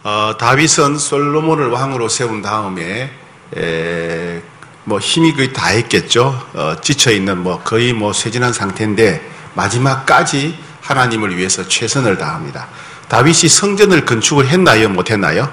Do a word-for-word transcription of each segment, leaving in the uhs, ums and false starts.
어, 다윗은 솔로몬을 왕으로 세운 다음에 에, 뭐 힘이 거의 다 했겠죠. 어, 지쳐 있는 뭐 거의 뭐 쇠진한 상태인데 마지막까지 하나님을 위해서 최선을 다합니다. 다윗이 성전을 건축을 했나요? 못했나요?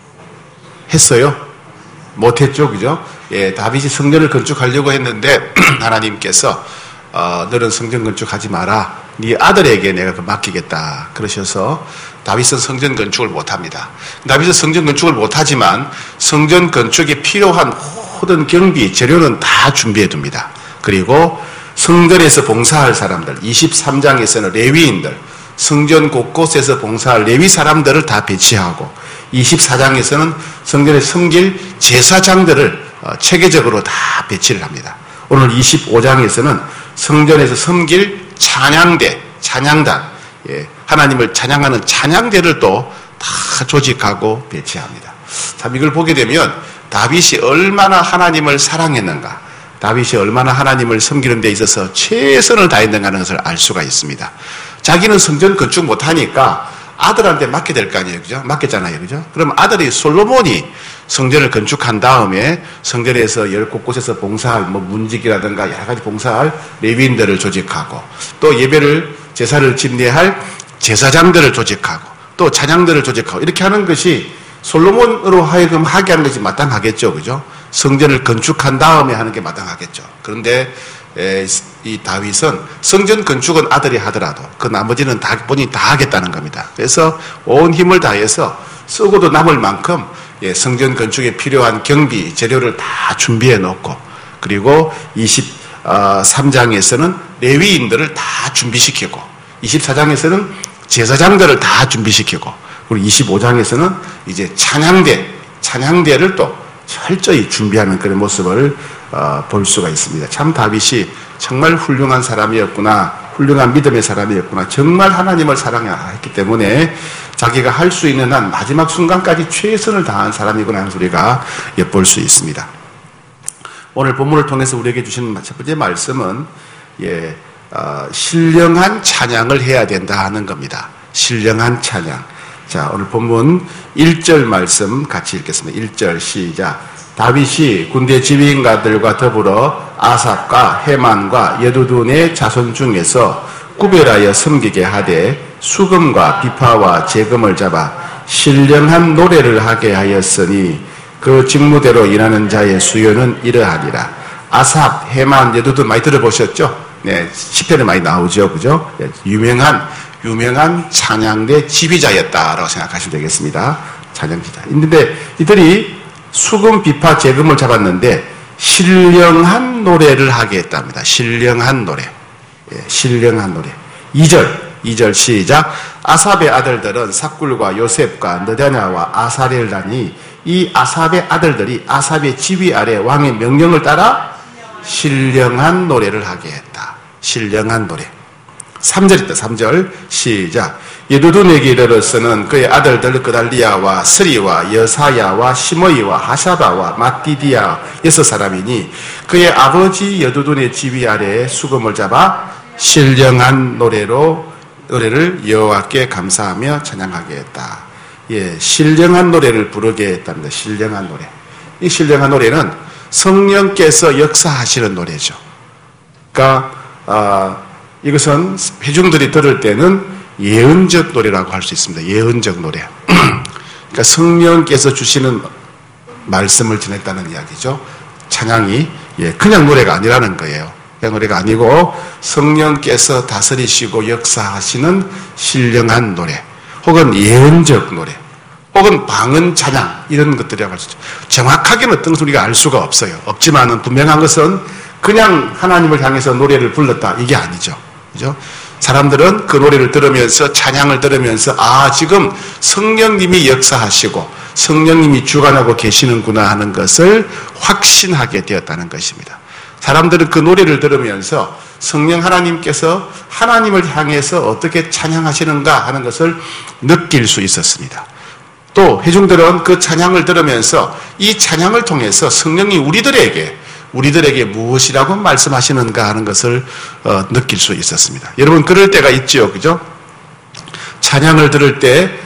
했어요? 못했죠, 그죠? 예, 다윗이 성전을 건축하려고 했는데 하나님께서 어, 너는 성전 건축하지 마라. 네 아들에게 내가 그 맡기겠다. 그러셔서 다윗은 성전 건축을 못합니다. 다윗은 성전 건축을 못하지만 성전 건축에 필요한 모든 경비, 재료는 다 준비해 둡니다. 그리고 성전에서 봉사할 사람들, 이십삼 장에서는 레위인들, 성전 곳곳에서 봉사할 레위 사람들을 다 배치하고 이십사 장에서는 성전에 섬길 제사장들을 체계적으로 다 배치를 합니다. 오늘 이십오 장에서는 성전에서 섬길 찬양대, 찬양단, 예, 하나님을 찬양하는 찬양대를 또 다 조직하고 배치합니다. 참 이걸 보게 되면 다윗이 얼마나 하나님을 사랑했는가, 다윗이 얼마나 하나님을 섬기는 데 있어서 최선을 다했는가 하는 것을 알 수가 있습니다. 자기는 성전 건축 못하니까 아들한테 맡게 될 거 아니에요, 그죠? 맡겼잖아요, 그죠? 그럼 아들이 솔로몬이 성전을 건축한 다음에 성전에서 열 곳곳에서 봉사할 뭐 문지기라든가 여러 가지 봉사할 레위인들을 조직하고 또 예배를 제사를 집례할 제사장들을 조직하고 또 찬양들을 조직하고 이렇게 하는 것이 솔로몬으로 하여금 하게 하는 것이 마땅하겠죠, 그죠? 성전을 건축한 다음에 하는 게 마땅하겠죠. 그런데 에, 이 다윗은 성전 건축은 아들이 하더라도 그 나머지는 다 본인이 다 하겠다는 겁니다. 그래서 온 힘을 다해서 쓰고도 남을 만큼 예, 성전 건축에 필요한 경비, 재료를 다 준비해 놓고 그리고 이십삼 장에서는 레위인들을 다 준비시키고 이십사 장에서는 제사장들을 다 준비시키고 그리고 이십오 장에서는 이제 찬양대, 찬양대를 또 철저히 준비하는 그런 모습을 어, 볼 수가 있습니다. 참 다윗이 정말 훌륭한 사람이었구나, 훌륭한 믿음의 사람이었구나, 정말 하나님을 사랑했기 때문에 자기가 할 수 있는 한 마지막 순간까지 최선을 다한 사람이구나 하는 소리가 엿볼 수 있습니다. 오늘 본문을 통해서 우리에게 주신 첫 번째 말씀은 예, 어, 신령한 찬양을 해야 된다 하는 겁니다. 신령한 찬양. 자, 오늘 본문 일 절 말씀 같이 읽겠습니다. 일 절 시작. 다윗이 군대 지휘관들과 더불어 아삽과 헤만과 여두둔의 자손 중에서 구별하여 섬기게 하되 수금과 비파와 재금을 잡아 신령한 노래를 하게 하였으니 그 직무대로 일하는 자의 수요는 이러하니라. 아삽, 헤만, 여두둔 많이 들어보셨죠? 네, 시편에 많이 나오죠, 그죠? 유명한 유명한 찬양대 지휘자였다라고 생각하시면 되겠습니다. 찬양지자. 있는데 이들이 수금, 비파, 재금을 잡았는데 신령한 노래를 하게 했답니다. 신령한 노래. 예, 신령한 노래. 이 절, 이 절 시작. 아삽의 아들들은 삭굴과 요셉과 느다냐와 아사렐라니 이 아삽의 아들들이 아삽의 지휘 아래 왕의 명령을 따라 신령한 노래를 하게 했다. 신령한 노래. 삼 절입니다. 삼 절 시작. 여두둔에게 이르러서는 그의 아들들 그달리아와 스리와 여사야와 시므이와 하샤바와 마띠디아 여섯 사람이니 그의 아버지 여두둔의 지휘 아래에 수금을 잡아 신령한 노래로 노래를 여호와께 감사하며 찬양하게 했다. 예, 신령한 노래를 부르게 했답니다. 신령한 노래. 이 신령한 노래는 성령께서 역사하시는 노래죠. 그러니까 어, 이것은 회중들이 들을 때는 예언적 노래라고 할 수 있습니다. 예언적 노래. 그러니까 성령께서 주시는 말씀을 전했다는 이야기죠. 찬양이 예, 그냥 노래가 아니라는 거예요. 그냥 노래가 아니고 성령께서 다스리시고 역사하시는 신령한 노래, 혹은 예언적 노래, 혹은 방언 찬양 이런 것들이라고 할 수 있죠. 정확하게는 어떤 것을 우리가 알 수가 없어요. 없지만은 분명한 것은 그냥 하나님을 향해서 노래를 불렀다 이게 아니죠. 그죠? 사람들은 그 노래를 들으면서 찬양을 들으면서 아 지금 성령님이 역사하시고 성령님이 주관하고 계시는구나 하는 것을 확신하게 되었다는 것입니다. 사람들은 그 노래를 들으면서 성령 하나님께서 하나님을 향해서 어떻게 찬양하시는가 하는 것을 느낄 수 있었습니다. 또 회중들은 그 찬양을 들으면서 이 찬양을 통해서 성령이 우리들에게 우리들에게 무엇이라고 말씀하시는가 하는 것을 어, 느낄 수 있었습니다. 여러분 그럴 때가 있지요, 그죠? 찬양을 들을 때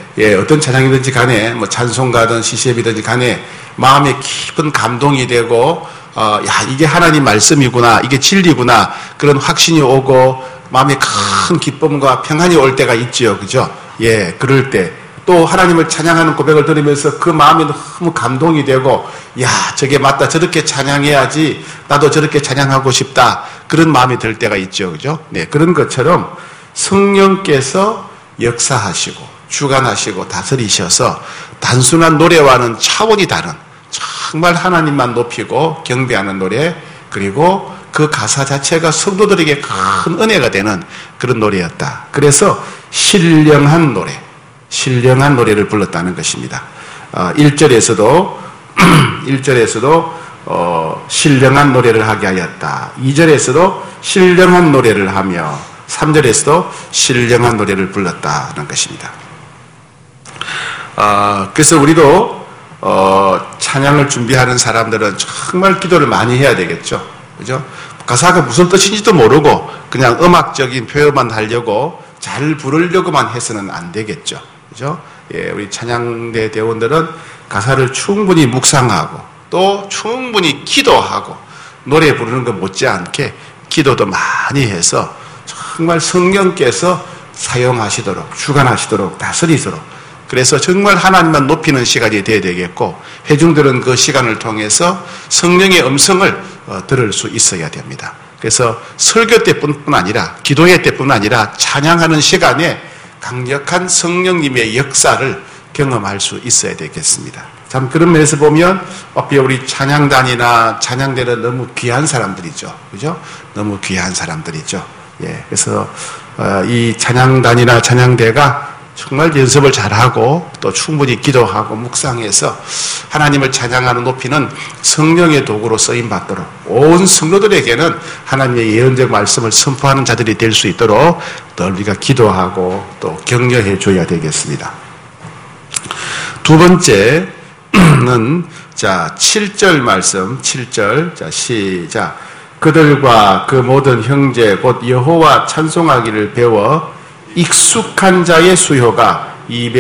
예, 어떤 찬양이든지 간에 뭐 찬송가든 시시앱이든지 간에 마음에 깊은 감동이 되고 어, 야, 이게 하나님 말씀이구나, 이게 진리구나, 그런 확신이 오고 마음에 큰 기쁨과 평안이 올 때가 있지요, 그죠? 예, 그럴 때 또 하나님을 찬양하는 고백을 들으면서 그 마음이 너무 감동이 되고, 야, 저게 맞다, 저렇게 찬양해야지, 나도 저렇게 찬양하고 싶다, 그런 마음이 들 때가 있죠, 그죠? 네, 그런 것처럼 성령께서 역사하시고 주관하시고 다스리셔서 단순한 노래와는 차원이 다른 정말 하나님만 높이고 경배하는 노래, 그리고 그 가사 자체가 성도들에게 큰 은혜가 되는 그런 노래였다. 그래서 신령한 노래, 신령한 노래를 불렀다는 것입니다. 어, 일 절에서도 일 절에서도 어, 신령한 노래를 하게 하였다. 이 절에서도 신령한 노래를 하며 삼 절에서도 신령한 노래를 불렀다는 것입니다. 어, 그래서 우리도 어, 찬양을 준비하는 사람들은 정말 기도를 많이 해야 되겠죠. 그죠? 가사가 무슨 뜻인지도 모르고 그냥 음악적인 표현만 하려고 잘 부르려고만 해서는 안 되겠죠. 그죠? 예, 우리 찬양대 대원들은 가사를 충분히 묵상하고 또 충분히 기도하고 노래 부르는 것 못지않게 기도도 많이 해서 정말 성령께서 사용하시도록, 주관하시도록, 다스리도록, 그래서 정말 하나님만 높이는 시간이 되어야 되겠고, 회중들은 그 시간을 통해서 성령의 음성을 어, 들을 수 있어야 됩니다. 그래서 설교 때뿐만 아니라, 기도회 때뿐만 아니라 찬양하는 시간에 강력한 성령님의 역사를 경험할 수 있어야 되겠습니다. 참 그런 면에서 보면 우리 찬양단이나 찬양대는 너무 귀한 사람들이죠. 그죠? 너무 귀한 사람들이죠. 예, 그래서 어, 이 찬양단이나 찬양대가 정말 연습을 잘하고 또 충분히 기도하고 묵상해서 하나님을 찬양하는 높이는 성령의 도구로 쓰임받도록 온 성도들에게는 하나님의 예언적 말씀을 선포하는 자들이 될 수 있도록 또 우리가 기도하고 또 격려해 줘야 되겠습니다. 두 번째는 자 칠 절 말씀, 칠 절 자 시작. 그들과 그 모든 형제 곧 여호와 찬송하기를 배워 익숙한 자의 수요가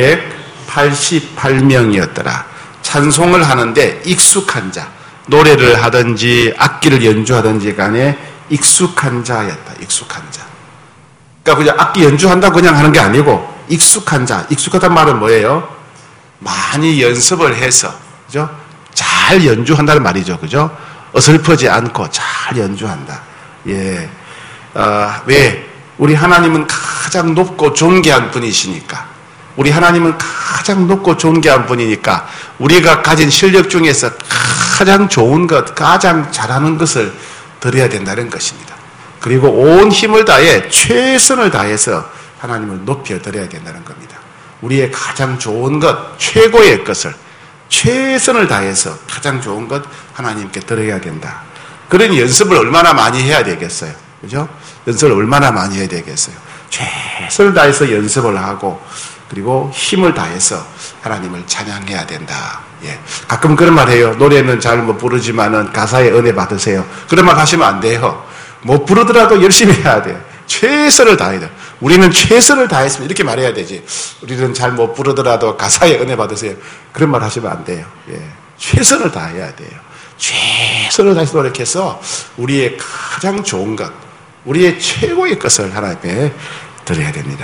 이백팔십팔 명이었더라. 찬송을 하는데 익숙한 자, 노래를 하든지 악기를 연주하든지 간에 익숙한 자였다. 익숙한 자. 그러니까 그냥 악기 연주한다고 그냥 하는 게 아니고 익숙한 자. 익숙하단 말은 뭐예요? 많이 연습을 해서, 그죠? 잘 연주한다는 말이죠, 그죠? 어설프지 않고 잘 연주한다. 예. 어, 왜? 우리 하나님은 가장 높고 존귀한 분이시니까, 우리 하나님은 가장 높고 존귀한 분이니까 우리가 가진 실력 중에서 가장 좋은 것, 가장 잘하는 것을 드려야 된다는 것입니다. 그리고 온 힘을 다해 최선을 다해서 하나님을 높여 드려야 된다는 겁니다. 우리의 가장 좋은 것, 최고의 것을 최선을 다해서 가장 좋은 것 하나님께 드려야 된다. 그런 연습을 얼마나 많이 해야 되겠어요, 그죠? 연습을 얼마나 많이 해야 되겠어요. 최선을 다해서 연습을 하고 그리고 힘을 다해서 하나님을 찬양해야 된다. 예. 가끔 그런 말 해요. 노래는 잘 못 부르지만은 가사에 은혜 받으세요. 그런 말 하시면 안 돼요. 못 부르더라도 열심히 해야 돼요. 최선을 다해야 돼요. 우리는 최선을 다했으면 이렇게 말해야 되지. 우리는 잘 못 부르더라도 가사에 은혜 받으세요. 그런 말 하시면 안 돼요. 예. 최선을 다해야 돼요. 최선을 다해서 노력해서 우리의 가장 좋은 것, 우리의 최고의 것을 하나님께 드려야 됩니다.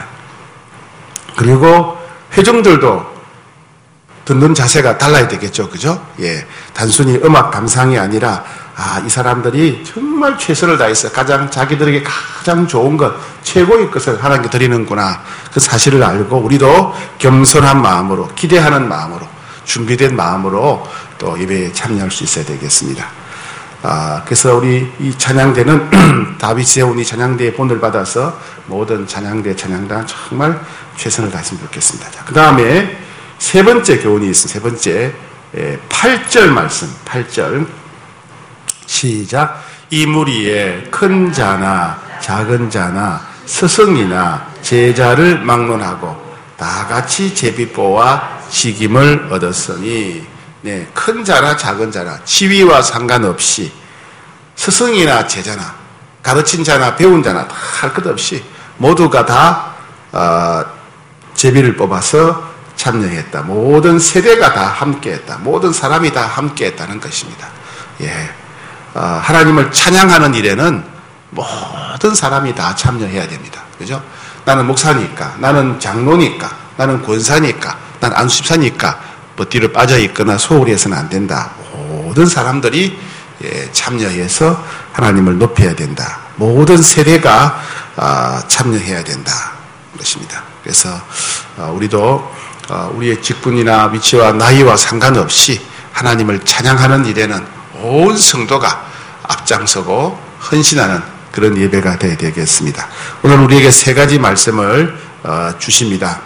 그리고 회중들도 듣는 자세가 달라야 되겠죠, 그죠? 예, 단순히 음악 감상이 아니라 아, 이 사람들이 정말 최선을 다해서 가장 자기들에게 가장 좋은 것, 최고의 것을 하나님께 드리는구나. 그 사실을 알고 우리도 겸손한 마음으로, 기대하는 마음으로, 준비된 마음으로 또 예배에 참여할 수 있어야 되겠습니다. 아, 그래서 우리 이 찬양대는 다윗이 세운 이 찬양대의 본을 받아서 모든 찬양대, 찬양단 정말 최선을 다했으면 좋겠습니다. 자, 그 다음에 세 번째 교훈이 있습니다. 세 번째, 팔 절 말씀, 팔 절. 시작. 이 무리에 큰 자나 작은 자나 스승이나 제자를 막론하고 다 같이 제비뽀와 직임을 얻었으니, 네, 큰 자나 작은 자나 지위와 상관없이 스승이나 제자나 가르친 자나 배운 자나 다 할 것 없이 모두가 다 어, 제비를 뽑아서 참여했다. 모든 세대가 다 함께했다. 모든 사람이 다 함께했다는 것입니다. 예, 어, 하나님을 찬양하는 일에는 모든 사람이 다 참여해야 됩니다. 그죠? 나는 목사니까, 나는 장로니까, 나는 권사니까, 나는 안수집사니까 뭐 뒤로 빠져 있거나 소홀히 해서는 안 된다. 모든 사람들이 예, 참여해서 하나님을 높여야 된다. 모든 세대가 어, 참여해야 된다. 것입니다. 그래서 어, 우리도 어, 우리의 직분이나 위치와 나이와 상관없이 하나님을 찬양하는 일에는 온 성도가 앞장서고 헌신하는 그런 예배가 되어야 되겠습니다. 오늘 우리에게 세 가지 말씀을 어, 주십니다.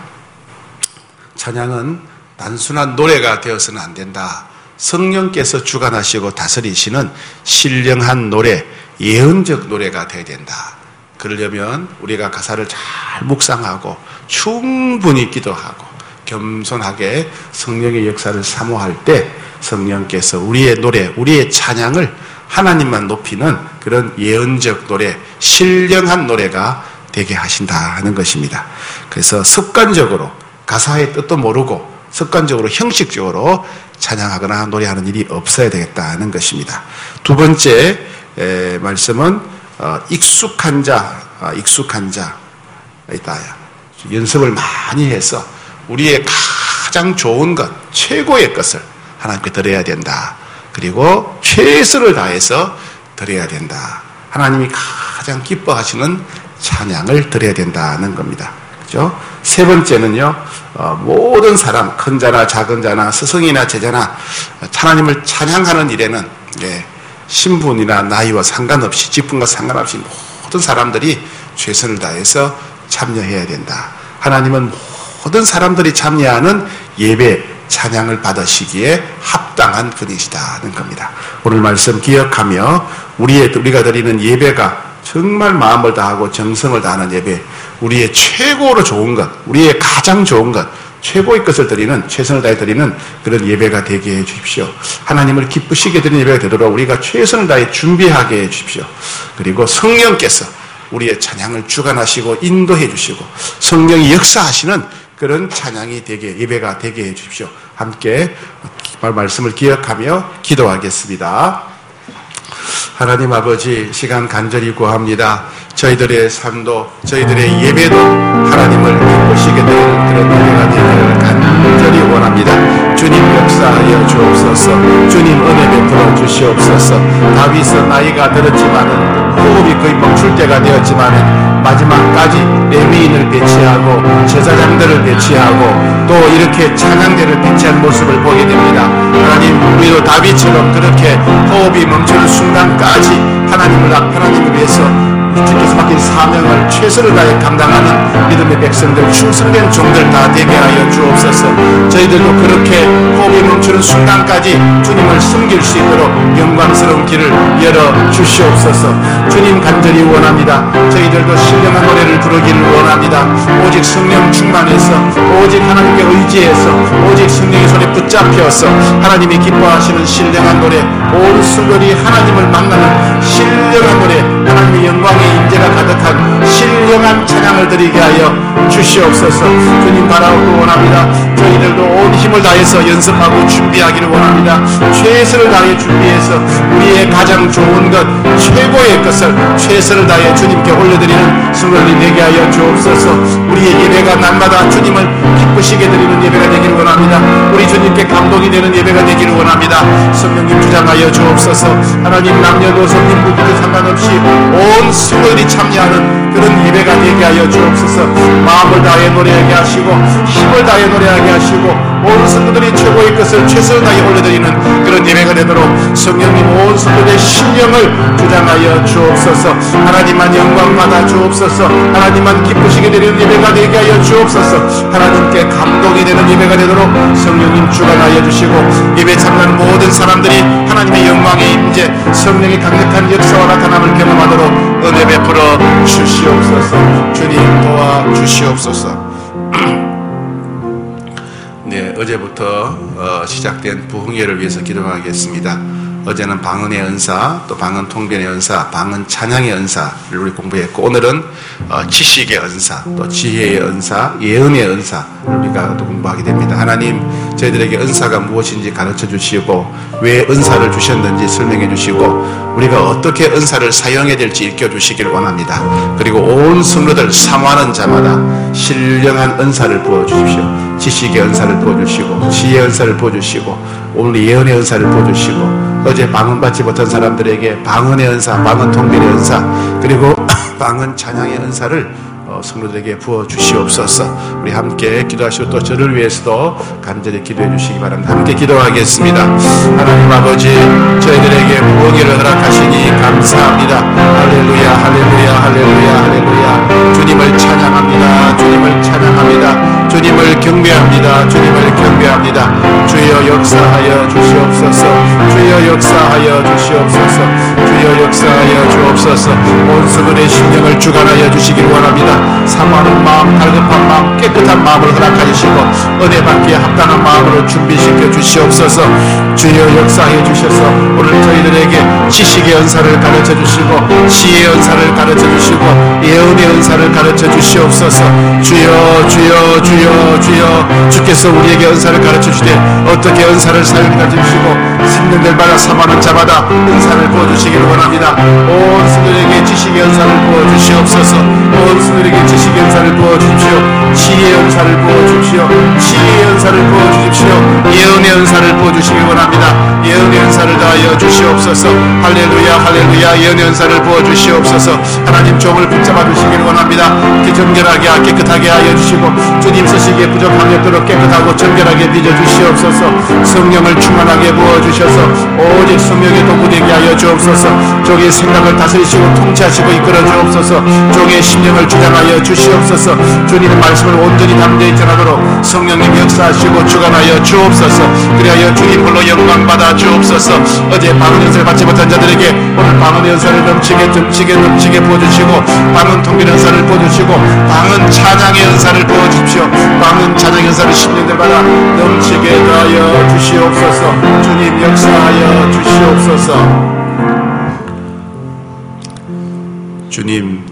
찬양은 단순한 노래가 되어서는 안 된다. 성령께서 주관하시고 다스리시는 신령한 노래, 예언적 노래가 되어야 된다. 그러려면 우리가 가사를 잘 묵상하고 충분히 기도하고 겸손하게 성령의 역사를 사모할 때 성령께서 우리의 노래, 우리의 찬양을 하나님만 높이는 그런 예언적 노래, 신령한 노래가 되게 하신다는 것입니다. 그래서 습관적으로 가사의 뜻도 모르고 습관적으로 형식적으로 찬양하거나 노래하는 일이 없어야 되겠다는 것입니다. 두 번째 에, 말씀은 어, 익숙한 자, 어, 익숙한 자 있다. 연습을 많이 해서 우리의 가장 좋은 것, 최고의 것을 하나님께 드려야 된다. 그리고 최선을 다해서 드려야 된다. 하나님이 가장 기뻐하시는 찬양을 드려야 된다는 겁니다. 그죠? 세 번째는요, 어, 모든 사람, 큰 자나 작은 자나 스승이나 제자나 하나님을 찬양하는 일에는 예, 신분이나 나이와 상관없이, 직분과 상관없이 모든 사람들이 최선을 다해서 참여해야 된다. 하나님은 모든 사람들이 참여하는 예배, 찬양을 받으시기에 합당한 분이시다는 겁니다. 오늘 말씀 기억하며 우리의, 우리가 드리는 예배가 정말 마음을 다하고 정성을 다하는 예배, 우리의 최고로 좋은 것, 우리의 가장 좋은 것, 최고의 것을 드리는, 최선을 다해 드리는 그런 예배가 되게 해 주십시오. 하나님을 기쁘시게 드리는 예배가 되도록 우리가 최선을 다해 준비하게 해 주십시오. 그리고 성령께서 우리의 찬양을 주관하시고 인도해 주시고 성령이 역사하시는 그런 찬양이 되게, 예배가 되게 해 주십시오. 함께 말씀을 기억하며 기도하겠습니다. 하나님 아버지, 시간 간절히 구합니다. 저희들의 삶도, 저희들의 예배도 하나님을 기쁘시게 되는 그런 예배가 되기를 간절히 원합니다. 주님 역사하여 주옵소서. 주님 은혜 베풀어 주시옵소서. 다윗은 나이가 들었지만은 호흡이 거의 멈출 때가 되었지만은 마지막까지 레위인을 배치하고 제사장들을 배치하고 또 이렇게 찬양대를 배치한 모습을 보게 됩니다. 하나님, 우리도 다윗처럼 그렇게 호흡이 멈추는 순간까지 하나님을 앞, 하나님을 위해서 주께서 맡긴 사명을 최선을 다해 감당하는 믿음의 백성들, 충성된 종들 다 되게 하여 주옵소서. 저희들도 그렇게 호흡이 멈추는 순간까지 주님을 섬길 수 있도록 영광스러운 길을 열어 주시옵소서. 주님 간절히 원합니다. 저희들도 신령한 노래를 부르기를 원합니다. 오직 성령 충만해서, 오직 하나님께 의지해서, 오직 성령의 손에 붙잡혀서 하나님이 기뻐하시는 신령한 노래, 온 성도들이 하나님을 만나는 신령한 노래, 하나님의 영광의 임재가 가득한 신령한 찬양을 드리게 하여 주시옵소서. 주님 바라고 원합니다. 저희들도 온 힘을 다해서 연습하고 준비하기를 원합니다. 최선을 다해 준비해서 우리의 가장 좋은 것, 최고의 것을 최선을 다해 주님께 올려드리는 성도들이 되게 하여 주옵소서. 우리의 예배가 날마다 주님을 기쁘시게 드리는 예배가 되기를 원합니다. 우리 주님께 감동이 되는 예배가 되기를 원합니다. 성령님 주장하여 주옵소서. 하나님, 남녀노소 성민국도 상관없이 온 성도들이 참여하는 그런 예배가 되게 하여 주옵소서. 마음을 다해 노래하게 하시고 힘을 다해 노래하게 하시고 온 성도들이 최고의 것을 최선을 다해 올려드리는 그런 예배가 되도록 성령님 온 성도들의 심령을 주장하여 주옵소서. 하나님만 영광 받아 주옵소서. 하나님만 기쁘시게 되는 예배가 되게 하여 주옵소서. 하나님께 감동이 되는 예배가 되도록 성령님 주관하여 주시고 예배 참여하는 모든 사람들이 하나님의 영광의 임재, 성령의 강력한 역사와 나타남을 경험하도록 은혜 베풀어 주시옵소서. 주님 도와 주시옵소서. 네, 어제부터 어, 시작된 부흥회를 위해서 기도하겠습니다. 어제는 방언의 은사, 또 방언 통변의 은사, 방언 찬양의 은사를 우리 공부했고, 오늘은 어, 지식의 은사, 또 지혜의 은사, 예언의 은사를 우리가 또 공부하게 됩니다. 하나님, 저희들에게 은사가 무엇인지 가르쳐 주시고, 왜 은사를 주셨는지 설명해 주시고, 우리가 어떻게 은사를 사용해야 될지 일깨워 주시길 원합니다. 그리고 온 성도들 사모하는 자마다 신령한 은사를 부어 주십시오. 지식의 은사를 부어 주시고, 지혜의 은사를 부어 주시고, 오늘 예언의 은사를 부어 주시고, 어제 방언 받지 못한 사람들에게 방언의 은사, 방언 통변의 은사, 그리고 방언 찬양의 은사를 어, 성도들에게 부어 주시옵소서. 우리 함께 기도하시고, 또 저를 위해서도 간절히 기도해 주시기 바랍니다. 함께 기도하겠습니다. 하나님 아버지, 저희들에게 부흥회를 허락하시니 감사합니다. 할렐루야, 할렐루야, 할렐루야, 할렐루야. 주님을 찬양합니다. 주님을 찬양합니다. 주님을 경배합니다. 주님을 경배합니다. 주여 역사하여 주시옵소서. 주여 역사하여 주시옵소서. 주여 역사하여 주옵소서. 온 성도의 심령을 주관하여 주시길 원합니다. 사모하는 마음, 갈급한 마음, 깨끗한 마음을 허락하시고 은혜 받기에 합당한 마음으로 준비시켜 주시옵소서. 주여 역사해 주셔서 오늘 저희들에게 지식의 은사를 가르쳐 주시고, 지혜의 은사를 가르쳐 주시고, 예언의 은사를 가르쳐 주시옵소서. 주여 주여 주여 주여, 주께서 우리에게 은사를 가르쳐 주시되 어떻게 은사를 사용해 주시고, 생명들마다 사모하는 자마다 은사를 부어주시기를 원합니다. 온 성도에게 지식의 은사를 부어주시옵소서. 온 성도에게 지식의 은사를 부어주십시오. 지혜의 은사를 부어주십시오. 지혜의 은사를 부어주십시오. 예언의 은사를 부어주시기 원합니다. 예언의 은사를 다하여 주시옵소서. 할렐루야, 할렐루야. 예언의 은사를 부어주시옵소서. 하나님 종을 붙잡아 주시기를 원합니다. 정결하게 깨끗하게 하여 주시고, 주님 쓰시기에 부족함이 없도록 깨끗하고 정결하게 빚어 주시옵소서. 성령을 충만하게 부어주셔서 오직 성령의 도구되게 하여 주옵소서. 종의 생각을 다스리시고 통치하시고 이끌어 주옵소서. 종의 심령을 주장하여 주시옵소서. 주님의 말씀을 온전히 담대히 전하도록 성령님 역사하시고 주관하여 주옵소서. 그리하여 주님 홀로 영광 받아 주옵소서. 어제 방언 연설을 받지 못한 자들에게 오늘 방언 연설을 넘치게 넘치게 넘치게 부어주시고, 방언 통변 연설을 부어주시고, 방언 찬양의 은사를 부어주십시오. 방언 찬양의 은사를 심령들마다 넘치게 하여 주시옵소서. 주님 역사하여 주시옵소서. 주님,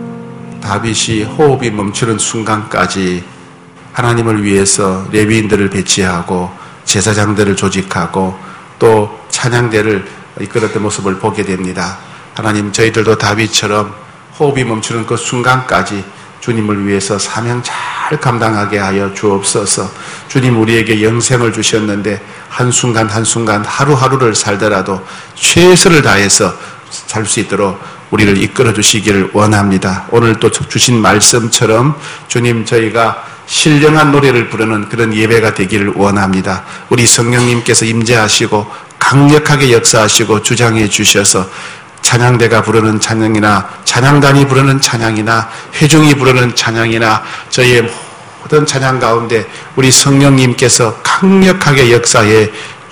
다윗이 호흡이 멈추는 순간까지 하나님을 위해서 레위인들을 배치하고 제사장들을 조직하고 또 찬양대를 이끌었던 모습을 보게 됩니다. 하나님, 저희들도 다윗처럼 호흡이 멈추는 그 순간까지 주님을 위해서 사명 잘 감당하게 하여 주옵소서. 주님, 우리에게 영생을 주셨는데 한순간 한순간 하루하루를 살더라도 최선을 다해서 살 수 있도록 우리를 이끌어 주시기를 원합니다. 오늘 또 주신 말씀처럼 주님, 저희가 신령한 노래를 부르는 그런 예배가 되기를 원합니다. 우리 성령님께서 임재하시고 강력하게 역사하시고 주장해 주셔서 찬양대가 부르는 찬양이나 찬양단이 부르는 찬양이나 회중이 부르는 찬양이나 저희의 모든 찬양 가운데 우리 성령님께서 강력하게 역사해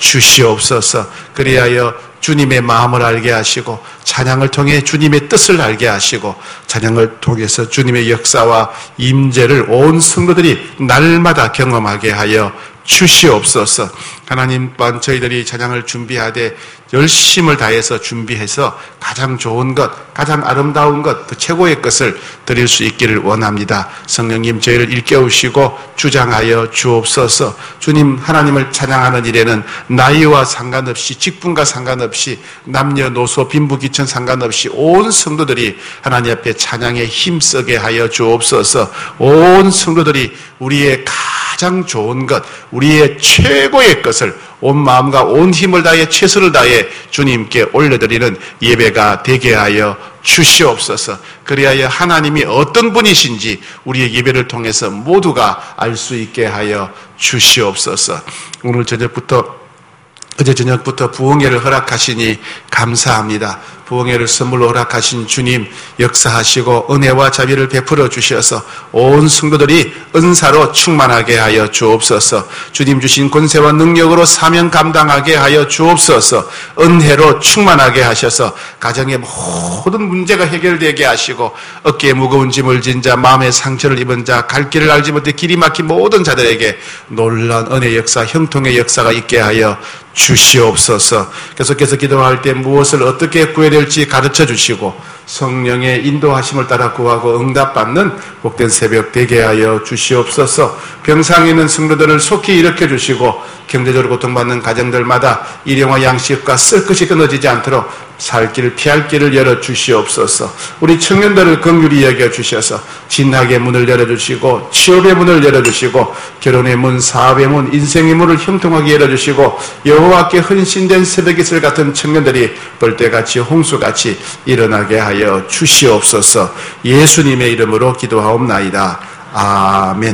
주시옵소서. 그리하여 주님의 마음을 알게 하시고 찬양을 통해 주님의 뜻을 알게 하시고 찬양을 통해서 주님의 역사와 임재를 온 성도들이 날마다 경험하게 하여 주시옵소서. 하나님 또한 저희들이 찬양을 준비하되 열심을 다해서 준비해서 가장 좋은 것, 가장 아름다운 것, 그 최고의 것을 드릴 수 있기를 원합니다. 성령님, 저희를 일깨우시고 주장하여 주옵소서. 주님, 하나님을 찬양하는 일에는 나이와 상관없이, 직분과 상관없이, 남녀노소 빈부귀천 상관없이 온 성도들이 하나님 앞에 찬양에 힘쓰게 하여 주옵소서. 온 성도들이 우리의 가장 좋은 것, 우리의 최고의 것을 온 마음과 온 힘을 다해 최선을 다해 주님께 올려드리는 예배가 되게 하여 주시옵소서. 그리하여 하나님이 어떤 분이신지 우리의 예배를 통해서 모두가 알 수 있게 하여 주시옵소서. 오늘 저녁부터 어제 저녁부터 부흥회를 허락하시니 감사합니다. 부흥회를 선물로 허락하신 주님 역사하시고 은혜와 자비를 베풀어 주셔서 온 성도들이 은사로 충만하게 하여 주옵소서. 주님 주신 권세와 능력으로 사명 감당하게 하여 주옵소서. 은혜로 충만하게 하셔서 가정의 모든 문제가 해결되게 하시고 어깨에 무거운 짐을 진 자, 마음에 상처를 입은 자, 갈 길을 알지 못해 길이 막힌 모든 자들에게 놀라운 은혜 역사, 형통의 역사가 있게 하여 주시옵소서. 계속해서 기도할 때 무엇을 어떻게 구해야 될지 가르쳐 주시고 성령의 인도하심을 따라 구하고 응답받는 복된 새벽 되게 하여 주시옵소서. 병상에 있는 성도들을 속히 일으켜 주시고 경제적으로 고통받는 가정들마다 일용할 양식과 쓸 것이 끊어지지 않도록 살 길 피할 길을 열어 주시옵소서. 우리 청년들을 긍휼히 여겨 주셔서 진학의 문을 열어주시고 취업의 문을 열어주시고 결혼의 문, 사업의 문, 인생의 문을 형통하게 열어주시고 여호와께 헌신된 새벽이슬 같은 청년들이 벌떼같이 홍수같이 일어나게 하여 주시옵소서. 예수님의 이름으로 기도하옵나이다. 아멘.